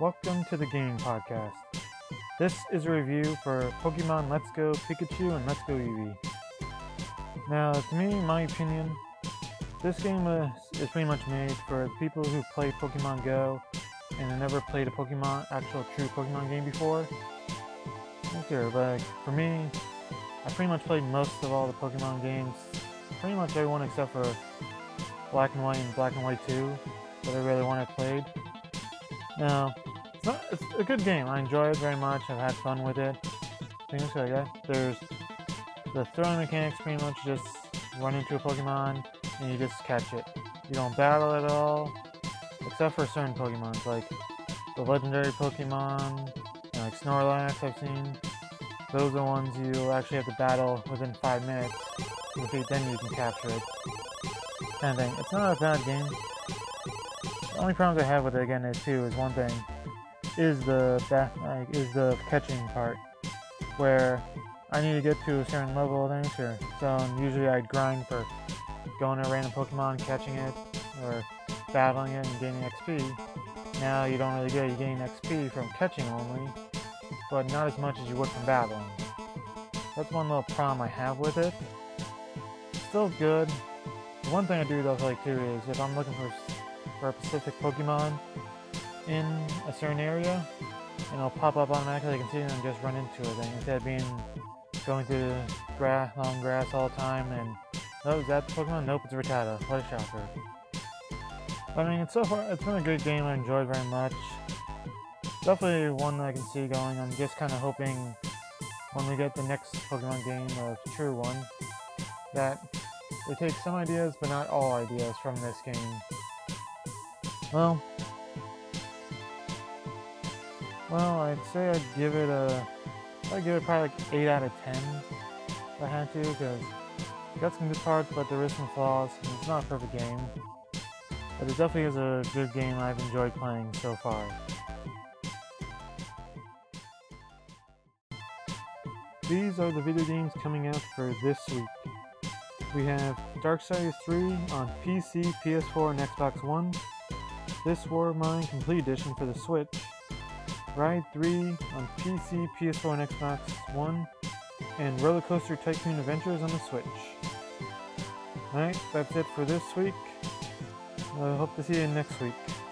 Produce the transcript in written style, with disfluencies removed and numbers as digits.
Welcome to the Gaming Podcast. This is a review for Pokemon Let's Go Pikachu and Let's Go Eevee. Now, to me, in my opinion, this game is pretty much made for people who play Pokemon Go and have never played a actual true Pokemon game before. But for me, I pretty much played most of all the Pokemon games, pretty much everyone except for Black and White and Black and White 2, that I really want to played. Now, it's a good game. I enjoy it very much. I've had fun with it. Things like that. There's the throwing mechanics, pretty much just run into a Pokemon and you just catch it. You don't battle at all, except for certain Pokemon, like the legendary Pokemon, like Snorlax I've seen. Those are ones you actually have to battle within 5 minutes. Then you can capture it. Kind of thing. It's not a bad game. The only problems I have with it again is one thing is the catching part, where I need to get to a certain level of things. So usually I'd grind for going to a random Pokemon, catching it, or battling it and gaining XP. Now you don't really get it. You gain XP from catching only, but not as much as you would from battling. That's one little problem I have with it. Still good. The one thing I do though like too is if I'm looking for a specific Pokemon in a certain area, and it'll pop up automatically, I can see it and just run into it. And instead of going through the long grass all the time and, oh, is that the Pokemon? Nope, it's a Rattata. What a shocker. I mean, so far, it's been a good game. I enjoyed very much. Definitely one that I can see going. I'm just kind of hoping when we get the next Pokemon game, a true one, that they take some ideas, but not all ideas from this game. Well, I'd say I'd give it probably like 8 out of 10 if I had to, because it got some good parts, but there is some flaws, and it's not a perfect game. But it definitely is a good game I've enjoyed playing so far. These are the video games coming out for this week. We have Darksiders 3 on PC, PS4, and Xbox One. This War of Mine Complete Edition for the Switch. Ride 3 on PC, PS4, and Xbox One. And Roller Coaster Tycoon Adventures on the Switch. Alright, that's it for this week. I hope to see you next week.